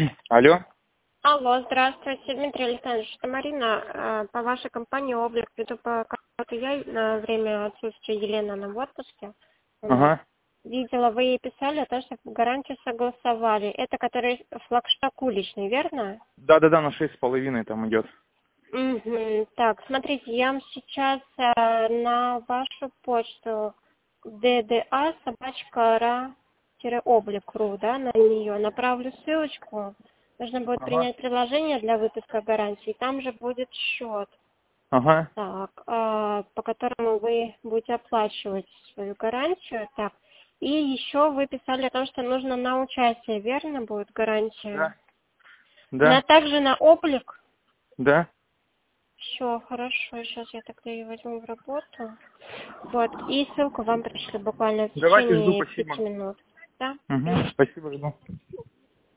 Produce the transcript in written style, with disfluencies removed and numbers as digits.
Алло. Алло, здравствуйте, Дмитрий Александрович, это Марина. По вашей компании «Облик» веду по контакту я на время отсутствия Елены, она в отпуске. Ага. Видела, вы ей писали о том, что гарантию согласовали. Это который флагшток уличный, верно? Да, на 6,5 там идет. Угу. Так, смотрите, я вам сейчас на вашу почту dda@ra-облик.ру, да, на нее направлю ссылочку. Нужно будет Ага. принять приложение для выпуска гарантии. Там же будет счет, Ага. так, по которому вы будете оплачивать свою гарантию. Так. И еще вы писали о том, что нужно на участие, верно, будет гарантия? Да. Также на облик. Да. Все, хорошо, сейчас я тогда ее возьму в работу. Вот, и ссылку вам пришлю буквально в Давайте, жду, течение спасибо. 5 минут. Да? Угу. Спасибо, жду.